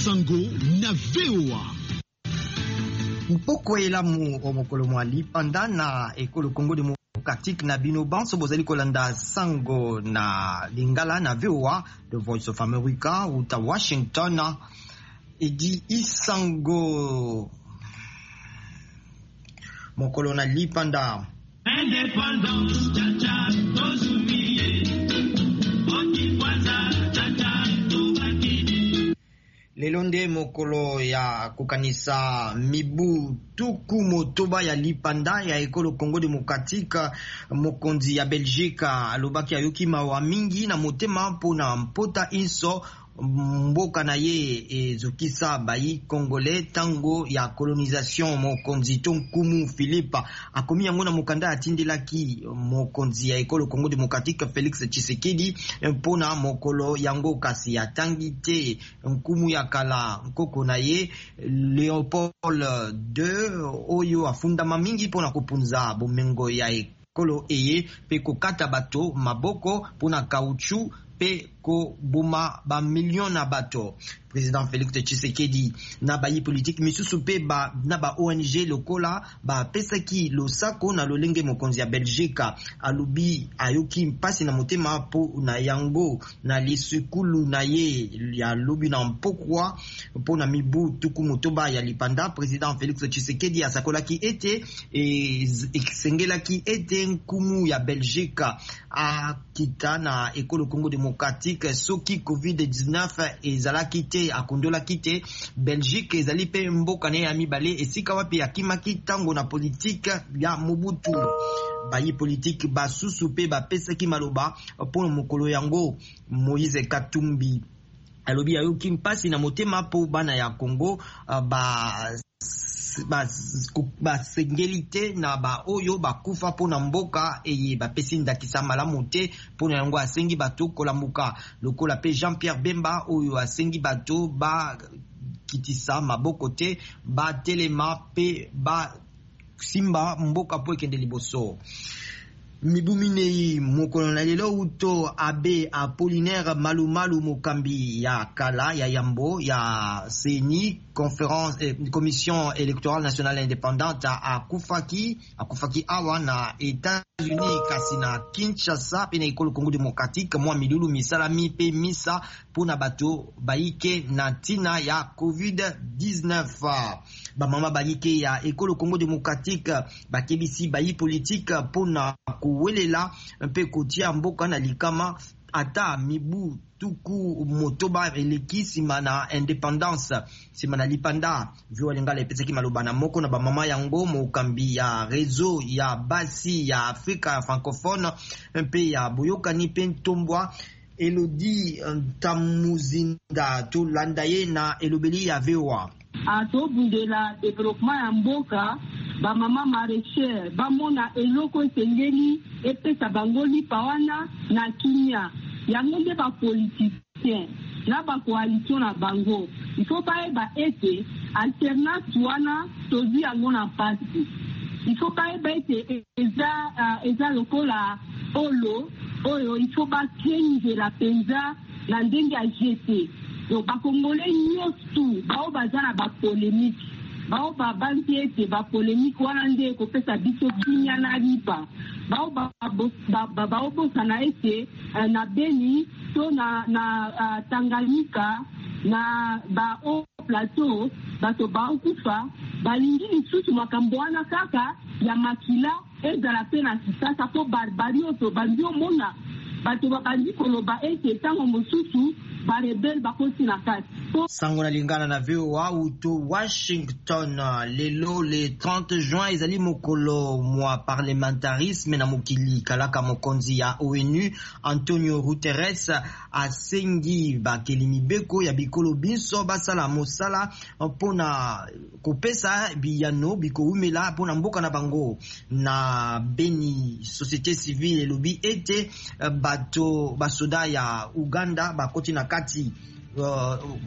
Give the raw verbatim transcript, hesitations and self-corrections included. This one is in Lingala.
Sango na V O A. Mpoko elamu omokolo mwali panda na ekolo Congo Démocratique na bino banso bozali kolanda Sango na lingala na V O A, The Voice of America uta Washington. Edi Isango mokolo na lipanda indépendance chacha tozumiye okikwaza chacha tubakini. Lelo nde mokolo ya kukanisa mibu tuku motoba ya lipanda ya ekolo Congo Démocratique. Mokonzi ya Belgique alobaki ayoki mawa mingi na motema mpona mpota inso mboka na ye ezokisa bayi congolais tango ya colonisation. Mokonzi Tonkumu Philippe akomi yango na mokanda atindelaki mokonzi ya ekolo Congo Démocratique Félix Tshisekedi mpona mokolo yango, kasi atangi te nkumu ya kala nkoko na ye Léopold deux oyo afundama mingi mpona kopunza bomengo ya ekolo eye pe kokata bato maboko mpona kauchu pe ko buma ba million na bato. Président Félix Tshisekedi na bayi politique misusu pe ba na ba O N G lokola ba pesaki losako na lolenge mokonzi ya Belgique alubi ayoki mpasi na motema po na yango na lisukulu na ye ya lobi na mpokwa po na mibu tuku motoba ya lipanda. Président Félix Tshisekedi asakolaki ete esengelaki ete nkumu ya Belgique akita na ekolo Congo Démocratique soki covid dix-neuf ezalaki te akondolaki te. Belgique ezali pe mboka ne ya mibale esika wapi akimaki tango na politique ya Mobutu. Bayi politique basusu pe bapesaki maloba po mokolo yango. Moïse Katumbi alobi ayoki mpasi na motema po bana ya Congo ba basengelite na ba oyo bakufa mpona mboka eye bapesi ndakisa malamu te mpona yango asengi bato kolamuka lokola pe Jean-Pierre Bemba oyo asengi bato bakitisa maboko te batelema pe basimba mboka po ekende liboso. Mibu minei mokolo na lelo uto abe Apollinaire Malumalu mokambi ya kala ya yambo ya seni conférence eh, commission électorale nationale indépendante akufaki akufaki awa na États-Unis kasi na Kinshasa pe na ekolo Congo Démocratique mwa milulu misalami pe misa pona bato baike na tina ya covid dix-neuf. Ba mama baike ya ekolo Congo Démocratique bakebisi bayi politique pona kuwelela mpe kotia mboka na likama ata mibu tuku motoba eleki sima na indépendance sima na lipanda. Vyo lingala epesaki maloba na moko na bamama yango mokambi ya réseau ya basi ya Afrika francophone mpe ya boyokani pe ntombwa Elodie Tamuzinda tolanda ye na elobeli ya V O A. Atobundela développement ya mboka ba mama maraîchère bamona eloko esengeli epesa bango lipa wana na kimia yango nde bapoliticien na bakoalition na bango ifo bayeba ete alternance wana tozi yango na mpasi. Ifo bayeba ete eza, uh, eza lokola olo oyo ifo bakengela penza na ndenge ya jete. Donc bakongole nyonso bao baza na bapolémique bao babanzi ete bapolémique wana nde kopesa biso kinya na lipa bao babosana ete na Beni to na, na uh, Tanganyika na ba o plateau bato baokufa balingi lisusu makambo wana kaka ya makila ezala pe na kisasa po barbari oto bandi omona bato babandi koloba ete tango mosusu barebel bakoti na kati. Sango na lingana na V O A uto Washington. Lelo le trente juin ezali mokolo mwa parlementarisme na mokili kalaka. Mokonzi ya O N U Antonio Guterres asengi bakeli mibeko ya bikolo binso basala mosala mpona kopesa biyano biko umela mpona mboka na bango na Beni. Société civile elobi ete bato basoda ya Uganda bakoti na kati Uh,